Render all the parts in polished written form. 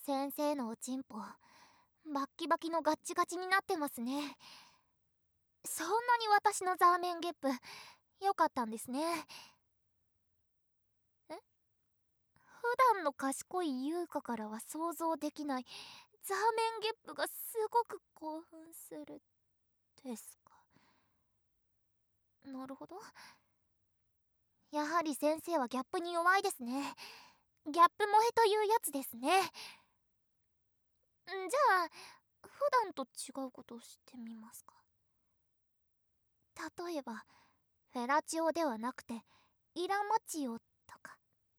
先生のおちんぽバッキバキのガッチガチになってますね。そんなに私のザーメンゲップ良かったんですね。え、普段の賢い優香からは想像できないザーメンゲップがすごく興奮するですか。なるほど。やはり先生はギャップに弱いですね。ギャップ萌えというやつですね。じゃあ普段と違うことをしてみますか。例えばフェラチオではなくてイラマチオとか。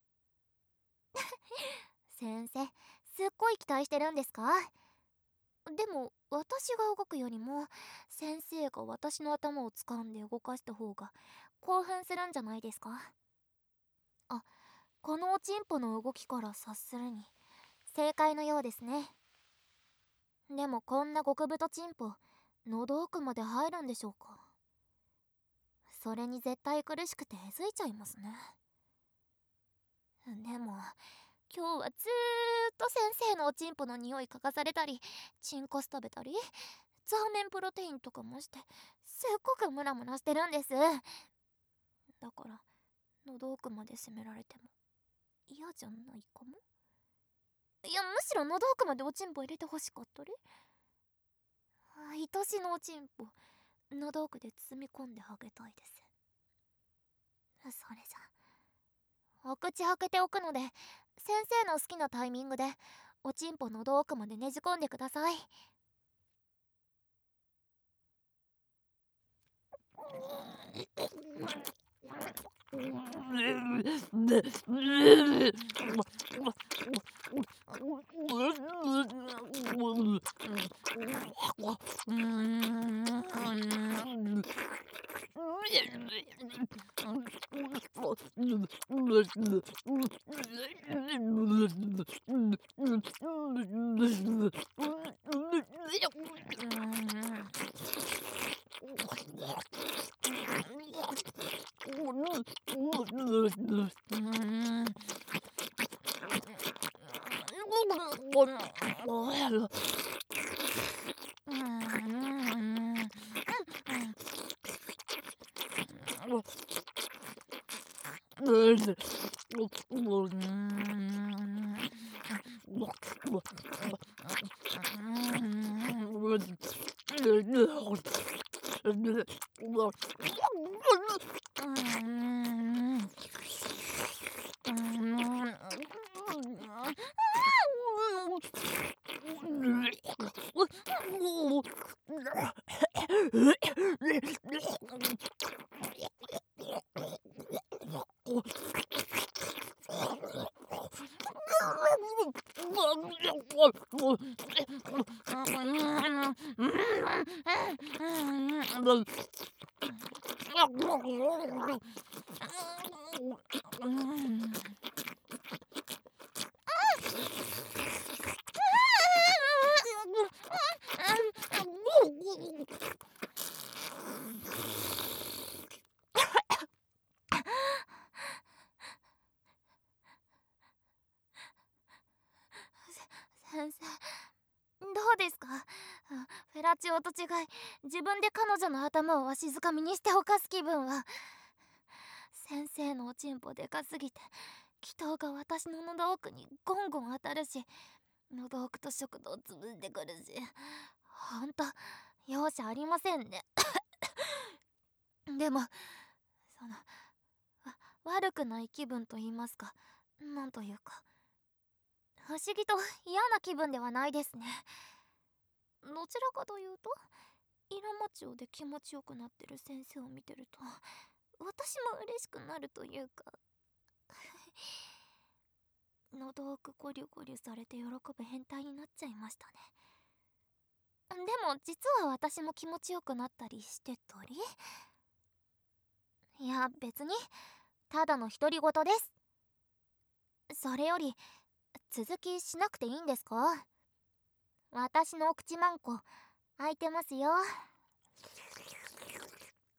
先生、すっごい期待してるんですか？でも私が動くよりも先生が私の頭を掴んで動かした方が興奮するんじゃないですか？あ、このおちんぽの動きから察するに正解のようですね。でもこんな極太チンポ喉奥まで入るんでしょうか？それに絶対苦しくてえずいちゃいますね。でも今日はずーっと先生のおちんぽの匂い嗅がされたりチンコス食べたりザーメンプロテインとかもしてすっごくムラムラしてるんです。だから喉奥まで攻められても嫌じゃないかも。いや、むしろ喉奥までおちんぽ入れてほしかったり。愛しのおちんぽ喉奥で包み込んであげたいです。それじゃお口開けておくので先生の好きなタイミングでおちんぽ喉奥までねじ込んでください。先生、どうですか？フェラチオと違い自分で彼女の頭をわしづかみにしておかす気分は。先生のおちんぽでかすぎて気筒が私の喉奥にゴンゴン当たるし喉奥と食道潰んでくるし、ほんと容赦ありませんね。でもその悪くない気分と言いますか、なんというか不思議と嫌な気分ではないですね。どちらかというとイラマチオで気持ちよくなってる先生を見てると私も嬉しくなるというか喉奥ゴリュゴリュされて喜ぶ変態になっちゃいましたね。でも実は私も気持ちよくなったりしてたり。いや別にただの独り言です。それより続きしなくていいんですか？私のお口マンコ開いてますよ。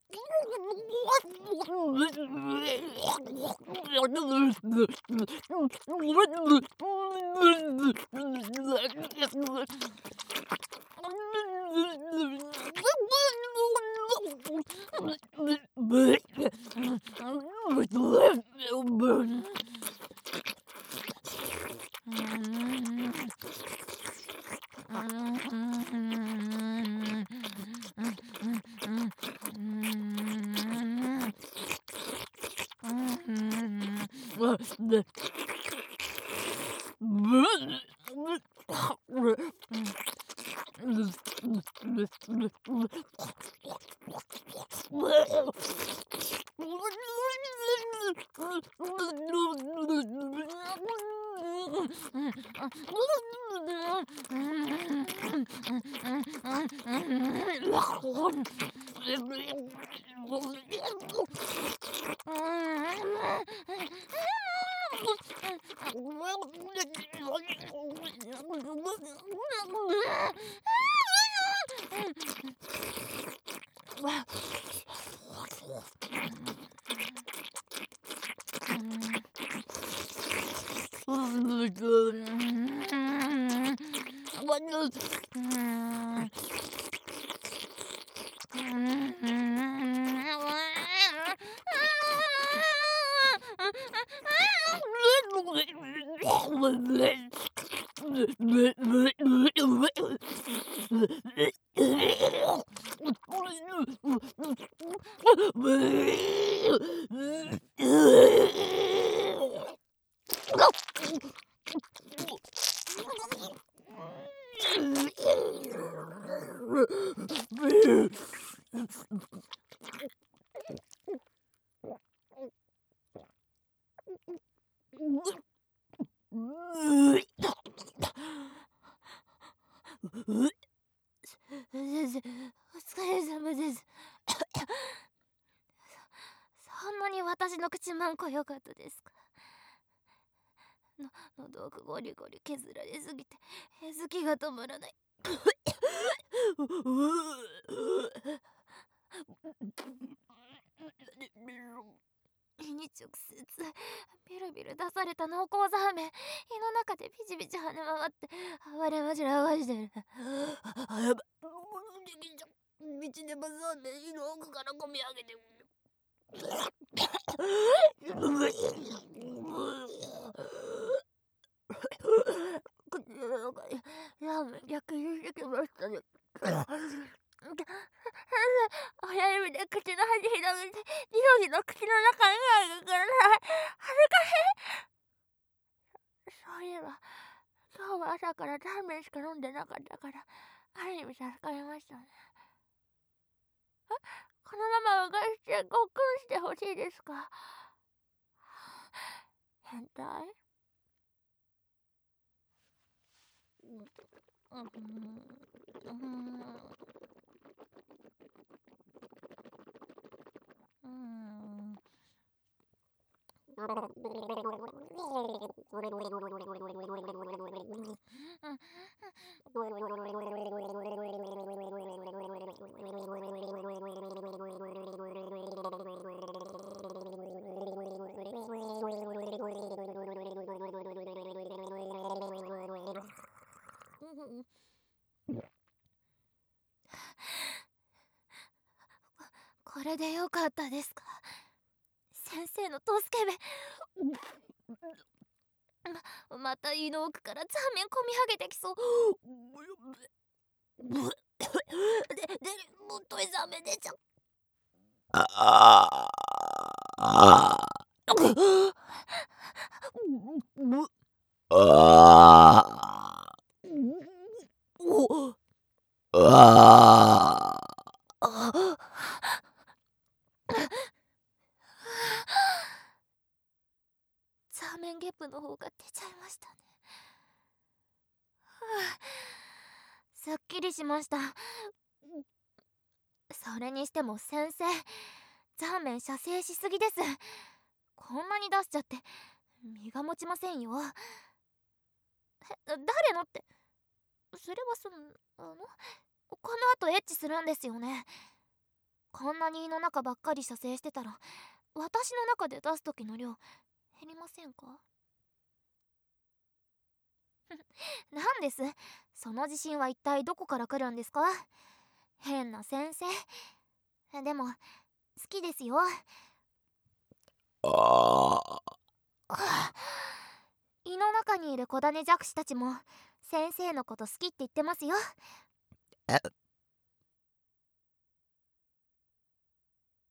先生、お疲れ様です。そんなに私の口マンコ良かったですか？喉奥ゴリゴリ削られすぎてへずきが止まらない。胃に直接ビルビル出された濃厚ザーメン、胃の中でピチピチ跳ね回って暴れまじらわしてる。やば、道でバザーメン胃の奥からこみ上げて口の中にラーメン逆にしてきましたね。親指で口の端広げてニョギの口の中に入るから恥ずかしい。そういえば今日は朝からラーメンしか飲んでなかったからある意味助かりましたね。このままうがいしてごっくんしてほしいですか？変態？これでよかったですか？先生の助け目。また胃の奥からザーメンこみ上げてきそう。もっとザーメン出ちゃう。ザーメンゲップの方が出ちゃいましたね。すっきりしました。それにしても先生、ザーメン射精しすぎです。こんなに出しちゃって身が持ちませんよ。誰のって、それはこの後エッチするんですよね？ こんなに胃の中ばっかり射精してたら私の中で出す時の量減りませんか？なんです、その自信は一体どこから来るんですか？変な先生。でも好きですよ。 ああ。 胃の中にいる子種弱視たちも先生のこと好きって言ってますよ。